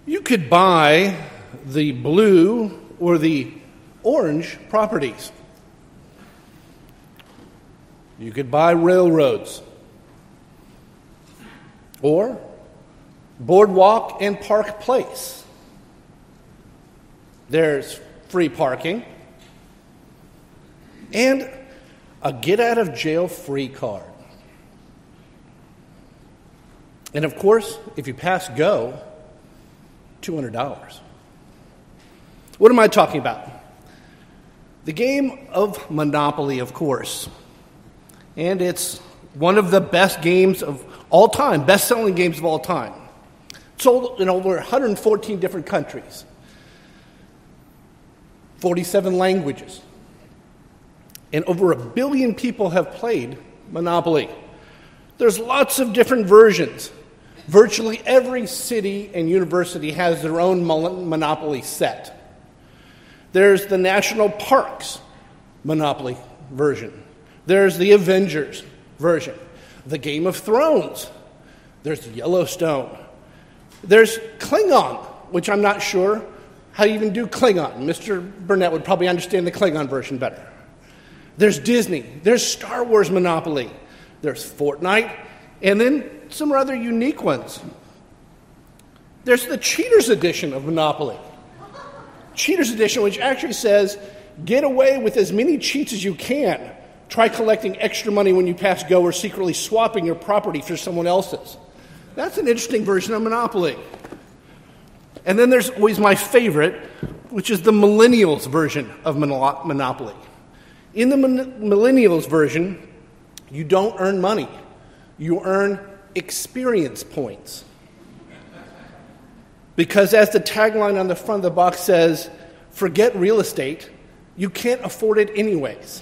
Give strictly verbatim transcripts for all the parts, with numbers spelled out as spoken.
You could buy the blue or the orange properties. You could buy railroads or Boardwalk and Park Place. There's free parking and a get-out-of-jail-free card. And of course, if you pass go, two hundred dollars. What am I talking about? The game of Monopoly, of course. And it's one of the best games of all time, best-selling games of all time. Sold in over one hundred fourteen different countries, forty-seven languages. And over a billion people have played Monopoly. There's lots of different versions. Virtually every city and university has their own Monopoly set. There's the National Parks Monopoly version. There's the Avengers version. The Game of Thrones. There's Yellowstone. There's Klingon, which I'm not sure how you even do Klingon. Mister Burnett would probably understand the Klingon version better. There's Disney. There's Star Wars Monopoly. There's Fortnite. And then some rather unique ones. There's the Cheaters Edition of Monopoly. Cheaters Edition, which actually says, get away with as many cheats as you can. Try collecting extra money when you pass go or secretly swapping your property for someone else's. That's an interesting version of Monopoly. And then there's always my favorite, which is the Millennials version of Monopoly. In the Millennials version, you don't earn money. You earn experience points. Because as the tagline on the front of the box says, forget real estate, you can't afford it anyways.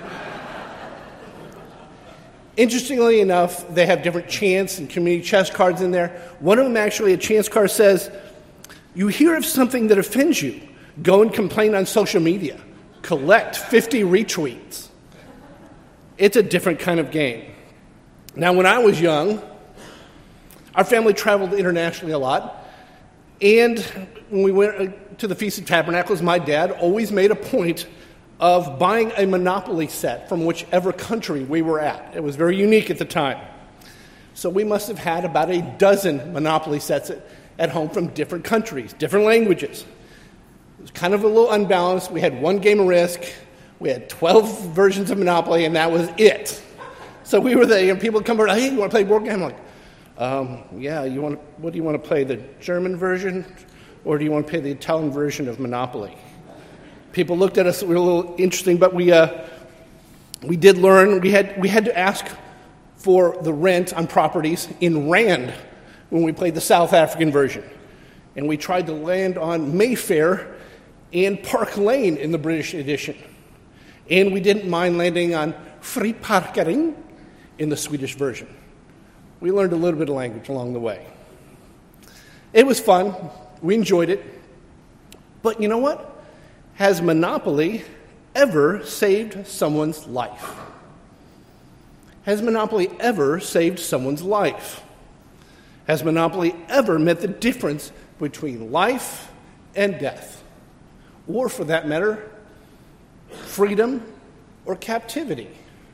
Interestingly enough, they have different chance and community chest cards in there. One of them actually, a chance card says, you hear of something that offends you, go and complain on social media. Collect fifty retweets. It's a different kind of game. Now, when I was young, our family traveled internationally a lot. And when we went to the Feast of Tabernacles, my dad always made a point of buying a Monopoly set from whichever country we were at. It was very unique at the time. So we must have had about a dozen Monopoly sets at, at home from different countries, different languages. It was kind of a little unbalanced. We had one game of Risk. We had twelve versions of Monopoly, and that was it. So we were there, and people would come over, hey, you want to play board game? I'm like, um, yeah, you want to, what do you want to play, the German version, or do you want to play the Italian version of Monopoly? People looked at us, we were a little interesting, but we uh, we did learn, we had we had to ask for the rent on properties in Rand when we played the South African version. And we tried to land on Mayfair and Park Lane in the British edition. And we didn't mind landing on Friparkering in the Swedish version. We learned a little bit of language along the way. It was fun. We enjoyed it. But you know what? Has Monopoly ever saved someone's life? Has Monopoly ever saved someone's life? Has Monopoly ever meant the difference between life and death? Or, for that matter, freedom or captivity?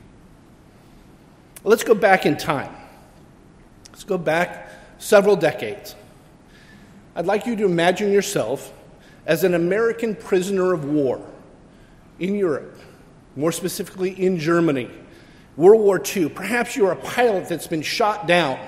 Let's go back in time. Let's go back several decades. I'd like you to imagine yourself as an American prisoner of war in Europe, more specifically in Germany, World War Two. Perhaps you're a pilot that's been shot down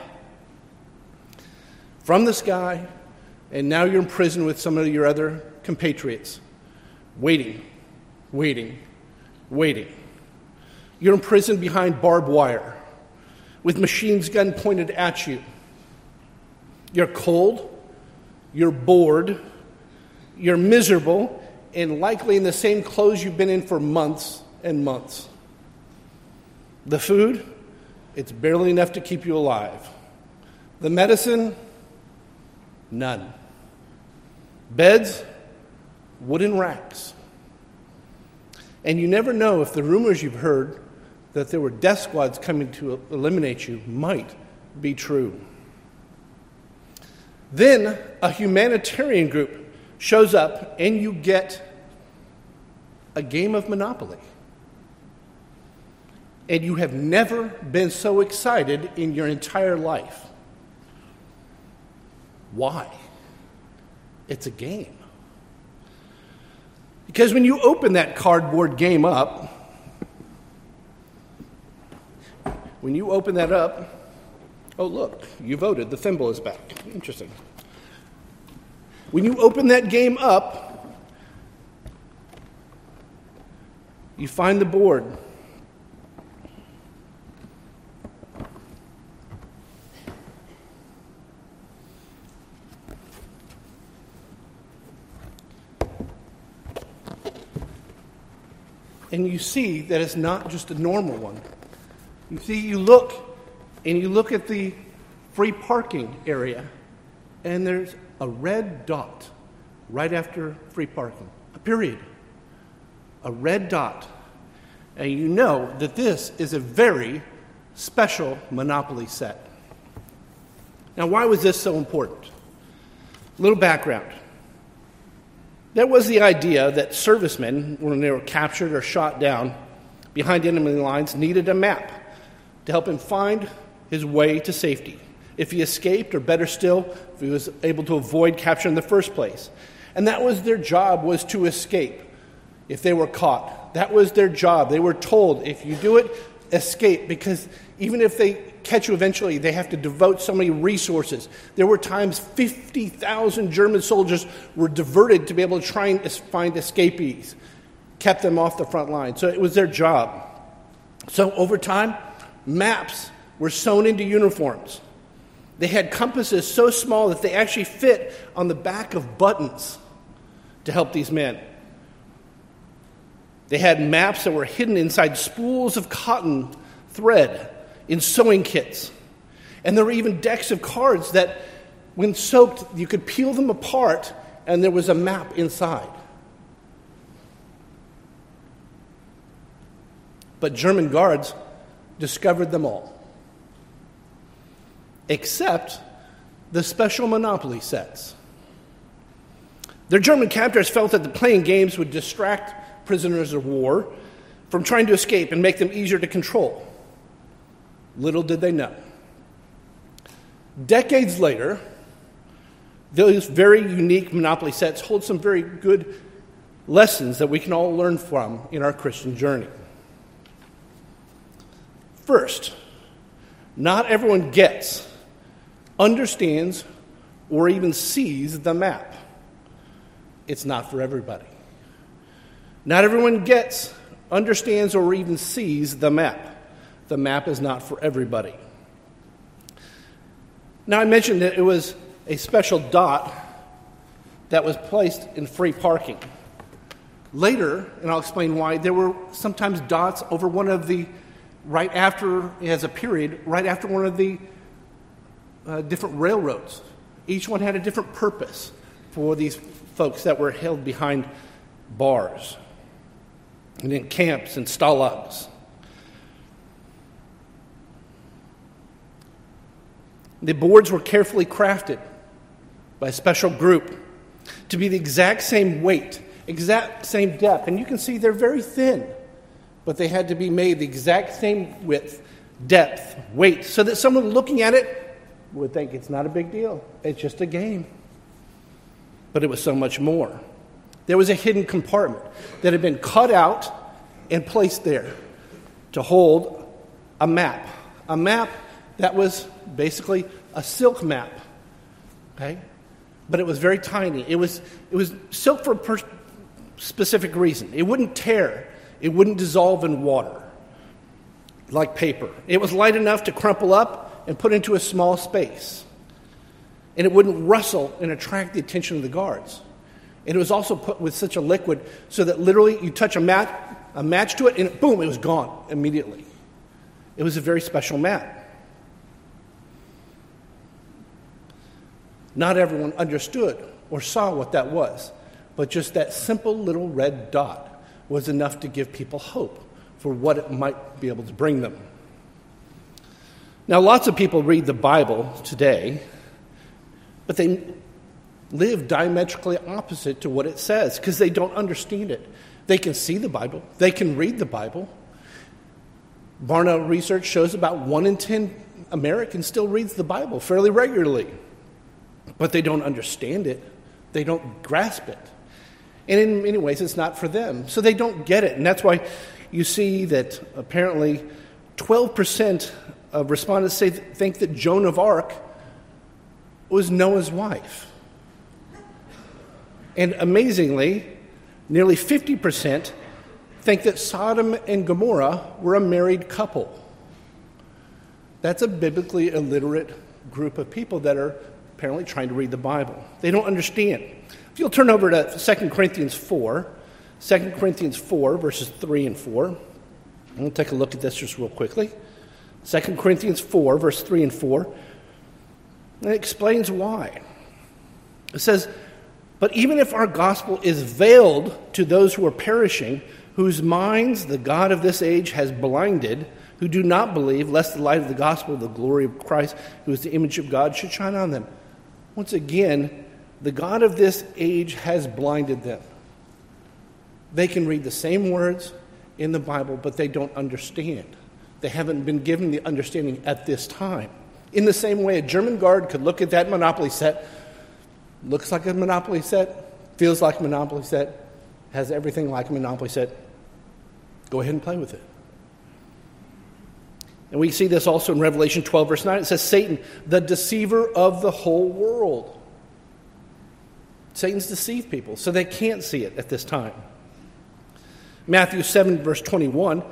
from the sky, and now you're in prison with some of your other compatriots, waiting, waiting, waiting. You're in prison behind barbed wire with machine gun pointed at you. You're cold, you're bored, you're miserable, and likely in the same clothes you've been in for months and months. The food, it's barely enough to keep you alive. The medicine, none. Beds, wooden racks. And you never know if the rumors you've heard that there were death squads coming to eliminate you might be true. Then a humanitarian group shows up and you get a game of Monopoly. And you have never been so excited in your entire life. Why? It's a game. Because when you open that cardboard game up, when you open that up, oh look, you voted, the thimble is back. Interesting. When you open that game up, you find the board. And you see that it's not just a normal one. You see, you look, and you look at the free parking area, and there's a red dot right after free parking, a period, a red dot. And you know that this is a very special Monopoly set. Now, why was this so important? A little background. There was the idea that servicemen, when they were captured or shot down behind enemy lines, needed a map to help him find his way to safety. If he escaped, or better still, if he was able to avoid capture in the first place. And that was their job, was to escape if they were caught. That was their job. They were told, if you do it, escape, because even if they catch you eventually, they have to devote so many resources. There were times fifty thousand German soldiers were diverted to be able to try and find escapees, kept them off the front line. So it was their job. So over time, maps were sewn into uniforms. They had compasses so small that they actually fit on the back of buttons to help these men. They had maps that were hidden inside spools of cotton thread in sewing kits. And there were even decks of cards that, when soaked, you could peel them apart and there was a map inside. But German guards discovered them all, except the special Monopoly sets. Their German captors felt that the playing games would distract prisoners of war from trying to escape and make them easier to control. Little did they know. Decades later, those very unique Monopoly sets hold some very good lessons that we can all learn from in our Christian journey. First, not everyone gets, understands, or even sees the map. It's not for everybody. Not everyone gets, understands, or even sees the map. The map is not for everybody. Now, I mentioned that it was a special dot that was placed in free parking. Later, and I'll explain why, there were sometimes dots over one of the, right after, as a period, right after one of the uh, different railroads. Each one had a different purpose for these folks that were held behind bars and in camps and stalags. The boards were carefully crafted by a special group to be the exact same weight, exact same depth. And you can see they're very thin, but they had to be made the exact same width, depth, weight, so that someone looking at it would think it's not a big deal. It's just a game. But it was so much more. There was a hidden compartment that had been cut out and placed there to hold a map. A map that was basically a silk map, okay? But it was very tiny. It was it was silk for a per- specific reason. It wouldn't tear. It wouldn't dissolve in water like paper. It was light enough to crumple up and put into a small space. And it wouldn't rustle and attract the attention of the guards. And it was also put with such a liquid so that literally you touch a match, a match to it and boom, it was gone immediately. It was a very special map. Not everyone understood or saw what that was, but just that simple little red dot was enough to give people hope for what it might be able to bring them. Now, lots of people read the Bible today, But they live diametrically opposite to what it says because they don't understand it. They can see the Bible. They can read the Bible. Barna research shows about one in ten Americans still reads the Bible fairly regularly. But they don't understand it. They don't grasp it. And in many ways, it's not for them. So they don't get it. And that's why you see that apparently twelve percent of respondents say, think that Joan of Arc was Noah's wife. And amazingly, nearly fifty percent think that Sodom and Gomorrah were a married couple. That's a biblically illiterate group of people that are apparently trying to read the Bible. They don't understand. If you'll turn over to Second Corinthians four, Second Corinthians four, verses three and four. We'll take a look at this just real quickly. Second Corinthians four, verse three and four. And it explains why. It says, "But even if our gospel is veiled to those who are perishing, whose minds the God of this age has blinded, who do not believe, lest the light of the gospel of the glory of Christ, who is the image of God, should shine on them." Once again, the God of this age has blinded them. They can read the same words in the Bible, but they don't understand. They haven't been given the understanding at this time. In the same way, a German guard could look at that Monopoly set, looks like a Monopoly set, feels like a Monopoly set, has everything like a Monopoly set. Go ahead and play with it. And we see this also in Revelation twelve, verse nine. It says, Satan, the deceiver of the whole world. Satan's deceived people, so they can't see it at this time. Matthew seven, verse twenty-one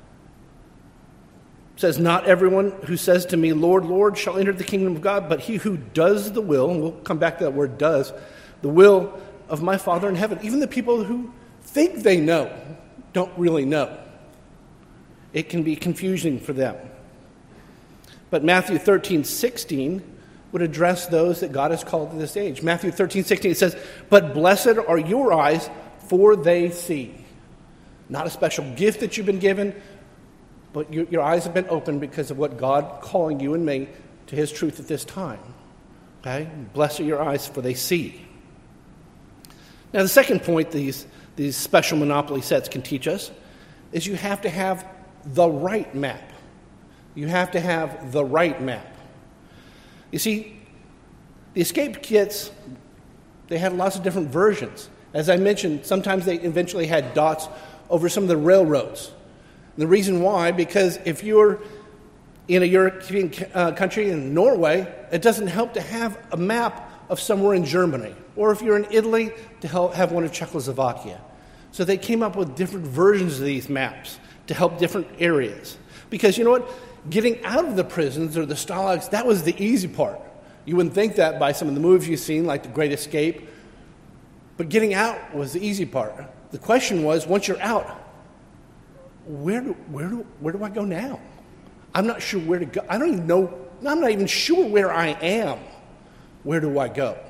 says, "Not everyone who says to me, 'Lord, Lord,' shall enter the kingdom of God, but he who does the will," and we'll come back to that word does, "the will of my Father in heaven." Even the people who think they know don't really know. It can be confusing for them. But Matthew thirteen, sixteen would address those that God has called to this age. Matthew thirteen, sixteen, it says, "But blessed are your eyes, for they see." Not a special gift that you've been given, but your, your eyes have been opened because of what God calling you and me to his truth at this time. Okay? Blessed are your eyes, for they see. Now, the second point these, these special monopoly sets can teach us is you have to have the right map. You have to have the right map. You see, the escape kits, they had lots of different versions. As I mentioned, sometimes they eventually had dots over some of the railroads. And the reason why, because if you're in a European uh, country, in Norway, it doesn't help to have a map of somewhere in Germany. Or if you're in Italy, to help have one of Czechoslovakia. So they came up with different versions of these maps to help different areas. Because you know what? Getting out of the prisons or the stalags, that was the easy part. You wouldn't think that by some of the movies you've seen, like The Great Escape. But getting out was the easy part. The question was, once you're out, where do, where do, where do I go now? I'm not sure where to go. I don't even know. I'm not even sure where I am. Where do I go?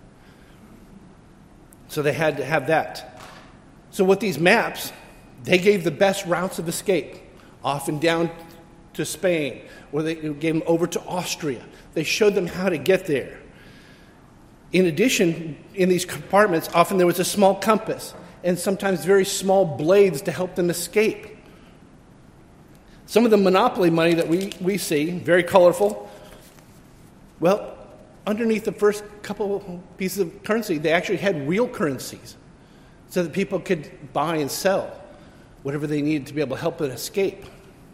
So they had to have that. So with these maps, they gave the best routes of escape, often down to Spain, or they gave them over to Austria. They showed them how to get there. In addition, in these compartments, often there was a small compass and sometimes very small blades to help them escape. Some of the Monopoly money that we, we see, very colorful, well, underneath the first couple pieces of currency, they actually had real currencies so that people could buy and sell whatever they needed to be able to help them escape.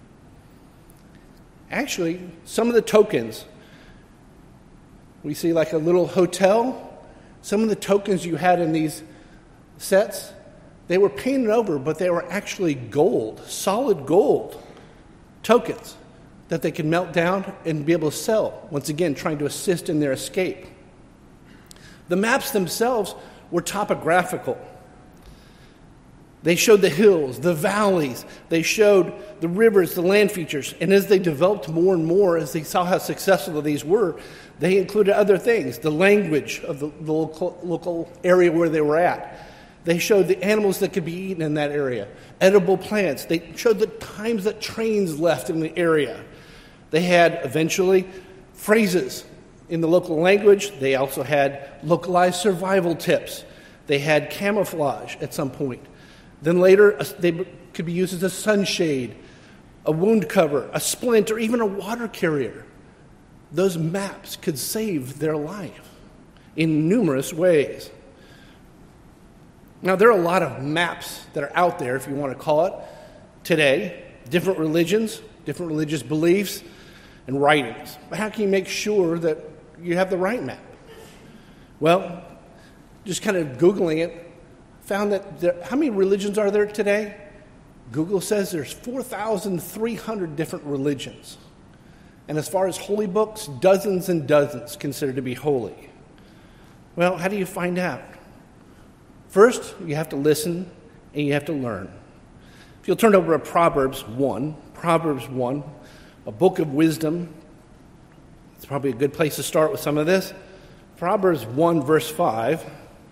Actually, some of the tokens, we see like a little hotel. Some of the tokens you had in these sets, they were painted over, but they were actually gold, solid gold tokens that they could melt down and be able to sell, once again, trying to assist in their escape. The maps themselves were topographical. They showed the hills, the valleys. They showed the rivers, the land features. And as they developed more and more, as they saw how successful these were, they included other things, the language of the, the local, local area where they were at. They showed the animals that could be eaten in that area, edible plants. They showed the times that trains left in the area. They had, eventually, phrases in the local language, they also had localized survival tips. They had camouflage at some point. Then later, they could be used as a sunshade, a wound cover, a splint, or even a water carrier. Those maps could save their life in numerous ways. Now, there are a lot of maps that are out there, if you want to call it, today. Different religions, different religious beliefs, and writings. But how can you make sure that you have the right map? Well, just kind of Googling it, found that there, how many religions are there today? Google says there's four thousand three hundred different religions. And as far as holy books, dozens and dozens considered to be holy. Well, how do you find out? First, you have to listen and you have to learn. If you'll turn over to Proverbs one, Proverbs one, a book of wisdom. It's probably a good place to start with some of this. Proverbs one, verse five.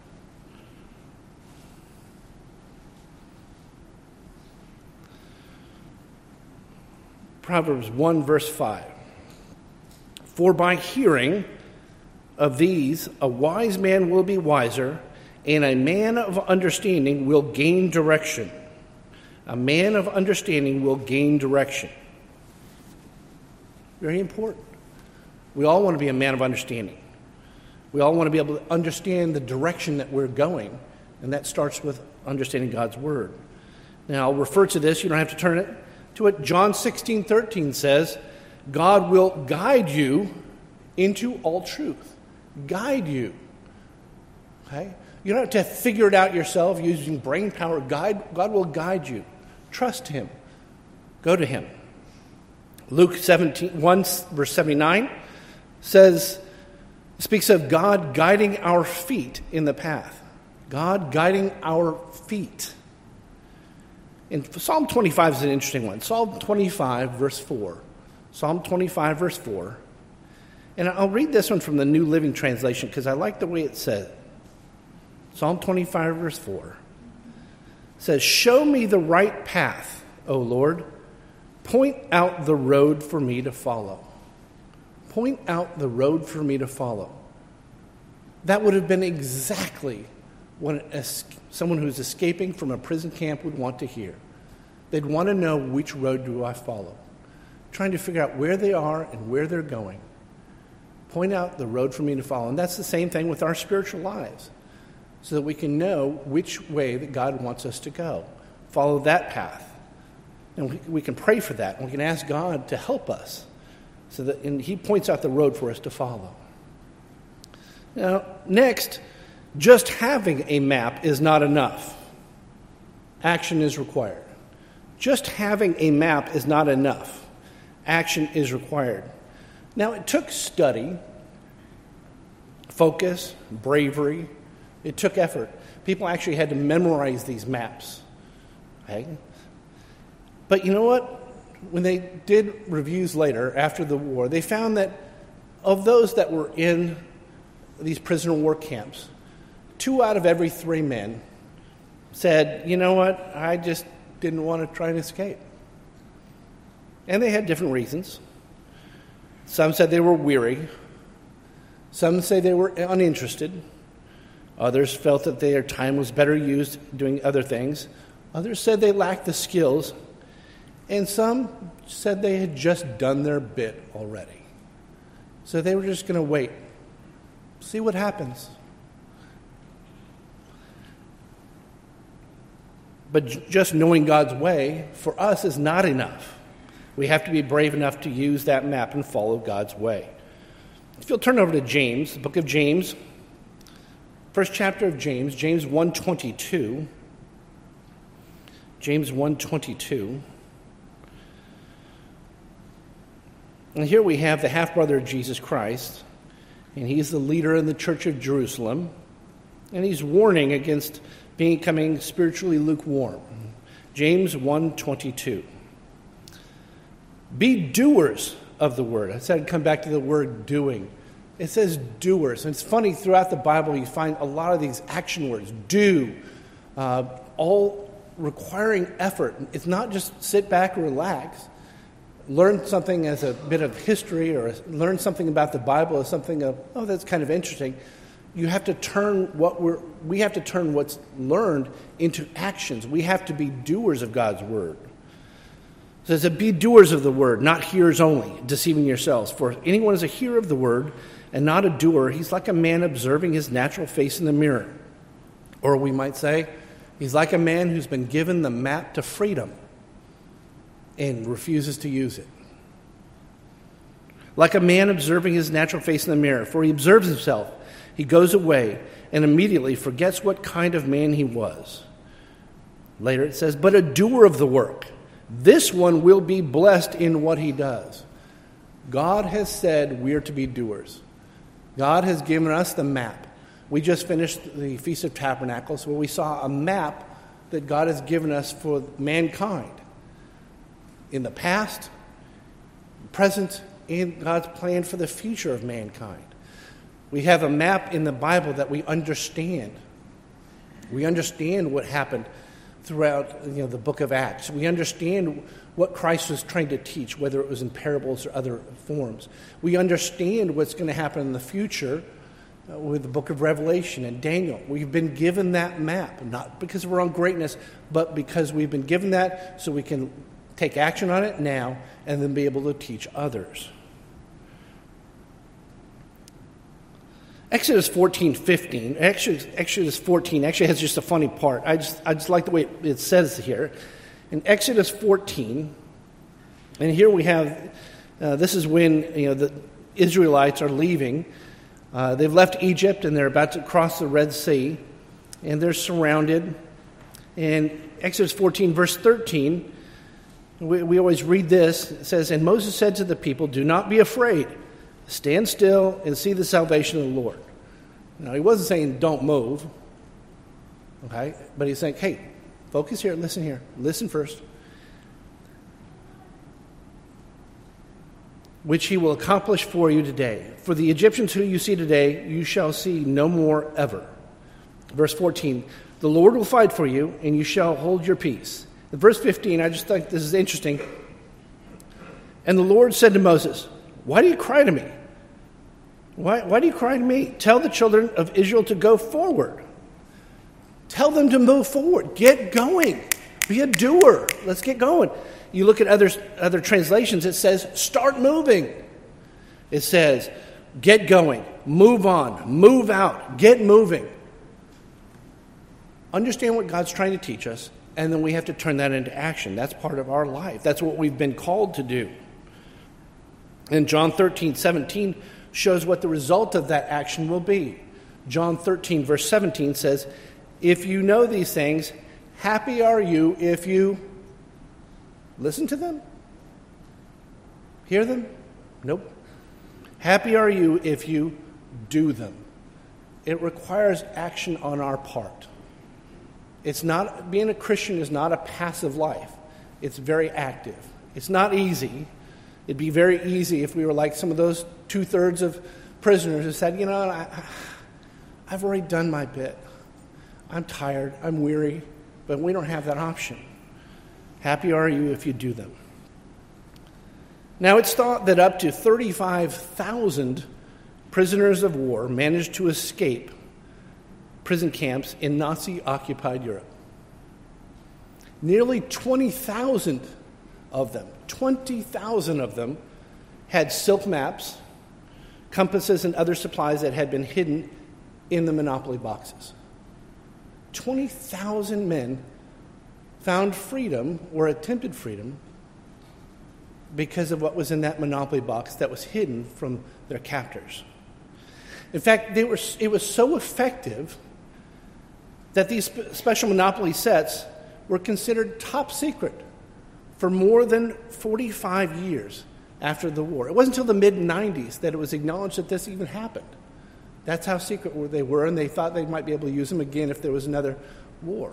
Proverbs one, verse five. For by hearing of these, a wise man will be wiser, and a man of understanding will gain direction. A man of understanding will gain direction. Very important. We all want to be a man of understanding. We all want to be able to understand the direction that we're going, and that starts with understanding God's Word. Now, I'll refer to this. You don't have to turn it to it. John sixteen thirteen says, God will guide you into all truth. Guide you. Okay? You don't have to figure it out yourself using brain power. Guide, God will guide you. Trust Him. Go to Him. Luke seventeen, one, verse seventy-nine says, speaks of God guiding our feet in the path. God guiding our feet. And Psalm twenty-five is an interesting one. Psalm twenty-five, verse four. Psalm twenty-five, verse four. And I'll read this one from the New Living Translation because I like the way it says. Psalm twenty-five, verse four. Says, show me the right path, O Lord. Point out the road for me to follow. Point out the road for me to follow. That would have been exactly what someone who's escaping from a prison camp would want to hear. They'd want to know, which road do I follow? Trying to figure out where they are and where they're going. Point out the road for me to follow. And that's the same thing with our spiritual lives, so that we can know which way that God wants us to go. Follow that path. And we, we can pray for that. And we can ask God to help us, so that and He points out the road for us to follow. Now, next, just having a map is not enough. Action is required. Just having a map is not enough. Action is required. Now, it took study, focus, bravery. It took effort. People actually had to memorize these maps. Okay? But you know what? When they did reviews later, after the war, they found that of those that were in these prisoner war camps, two out of every three men said, you know what, I just didn't want to try and escape. And they had different reasons. Some said they were weary. Some say they were uninterested. Others felt that their time was better used doing other things. Others said they lacked the skills. And some said they had just done their bit already. So they were just going to wait, see what happens. But j- just knowing God's way for us is not enough. We have to be brave enough to use that map and follow God's way. If you'll turn over to James, the book of James, first chapter of James, James one twenty-two. James one twenty-two. And here we have the half-brother of Jesus Christ, and he's the leader in the church of Jerusalem, and he's warning against becoming spiritually lukewarm. James one twenty-two. Be doers of the word. I said I'd come back to the word doing. It says doers. And it's funny, throughout the Bible you find a lot of these action words. Do. Uh, all requiring effort. It's not just sit back and relax. learn something as a bit of history or learn something about the Bible as something of, oh, that's kind of interesting. You have to turn what we're, we have to turn what's learned into actions. We have to be doers of God's word. It says, be doers of the word, not hearers only, deceiving yourselves. For if anyone is a hearer of the word and not a doer, he's like a man observing his natural face in the mirror. Or we might say, he's like a man who's been given the map to freedom and refuses to use it. Like a man observing his natural face in the mirror, for he observes himself, he goes away and immediately forgets what kind of man he was. Later it says, but a doer of the work, this one will be blessed in what he does. God has said we're to be doers. God has given us the map. We just finished the Feast of Tabernacles where we saw a map that God has given us for mankind. In the past, present, and God's plan for the future of mankind. We have a map in the Bible that we understand. We understand what happened throughout you know, the book of Acts. We understand what Christ was trying to teach, whether it was in parables or other forms. We understand what's going to happen in the future uh, with the book of Revelation and Daniel. We've been given that map, not because of our own greatness, but because we've been given that so we can take action on it now and then be able to teach others. Exodus fourteen fifteen, Exodus, Exodus fourteen actually has just a funny part. I just I just like the way it says here. In Exodus fourteen, and here we have, uh, this is when you know the Israelites are leaving. Uh, they've left Egypt and they're about to cross the Red Sea, and they're surrounded. And Exodus fourteen, verse thirteen, we, we always read this. It says, and Moses said to the people, do not be afraid. Stand still and see the salvation of the Lord. Now, he wasn't saying don't move, okay? But he's saying, hey, focus here, listen here. Listen first. Which he will accomplish for you today. For the Egyptians who you see today, you shall see no more ever. Verse fourteen, the Lord will fight for you, and you shall hold your peace. In verse fifteen, I just think this is interesting. And the Lord said to Moses, why do you cry to me? Why, why do you cry to me? Tell the children of Israel to go forward. Tell them to move forward. Get going. Be a doer. Let's get going. You look at other, other translations, it says, start moving. It says, get going. Move on. Move out. Get moving. Understand what God's trying to teach us, and then we have to turn that into action. That's part of our life. That's what we've been called to do. And John thirteen seventeen shows what the result of that action will be. John thirteen, verse seventeen says, if you know these things, happy are you if you listen to them? Hear them? Nope. Happy are you if you do them. It requires action on our part. It's not, being a Christian is not a passive life. It's very active. It's not easy. It'd be very easy if we were like some of those two-thirds of prisoners who said, you know, I, I've already done my bit. I'm tired. I'm weary. But we don't have that option. Happy are you if you do them. Now, it's thought that up to thirty-five thousand prisoners of war managed to escape prison camps in Nazi-occupied Europe. Nearly twenty thousand of them, twenty thousand of them, had silk maps, compasses, and other supplies that had been hidden in the Monopoly boxes. twenty thousand men found freedom, or attempted freedom, because of what was in that Monopoly box that was hidden from their captors. In fact, they were, it was so effective that these spe- special Monopoly sets were considered top secret for more than forty-five years after the war. It wasn't until the mid nineties that it was acknowledged that this even happened. That's how secret they were, and they thought they might be able to use them again if there was another war.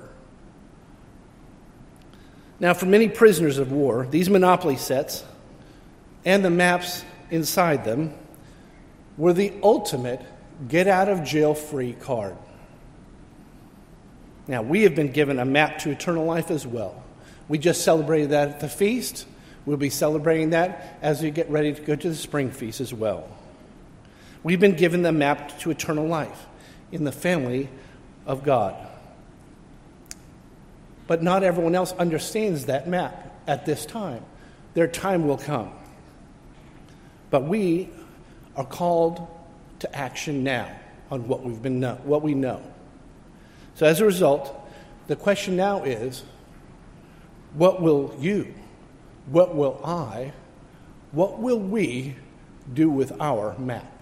Now, for many prisoners of war, these Monopoly sets and the maps inside them were the ultimate get-out-of-jail-free card. Now, we have been given a map to eternal life as well. We just celebrated that at the feast. We'll be celebrating that as we get ready to go to the spring feast as well. We've been given the map to eternal life in the family of God. But not everyone else understands that map at this time. Their time will come. But we are called to action now on what we've been know, what we know. So as a result, the question now is, what will you, what will I, what will we do with our map?